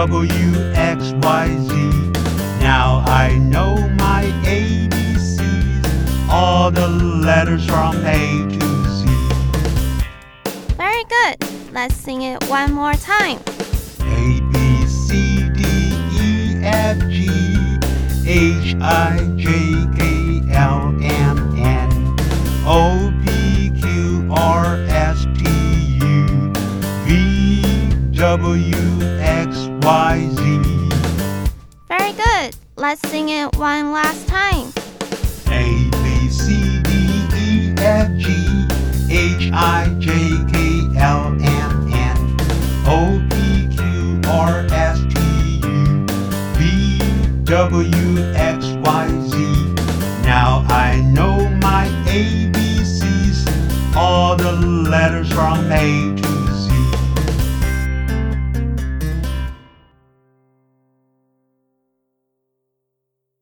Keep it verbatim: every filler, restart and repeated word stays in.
W, X, Y, Z. Now I know my A B Cs, all the letters from A to Z. Very good. Let's sing it one more time. A, B, C, D, E, F, G, H, I, J, K, L, M, N, O, P, Q, R, S, T, U, V, W, X, Y, Z. Very good. Let's sing it one last time. A, B, C, D, E, F, G, H, I, J, K, L, M, N, O, P, Q, R, S, T, U, V, W, X, Y,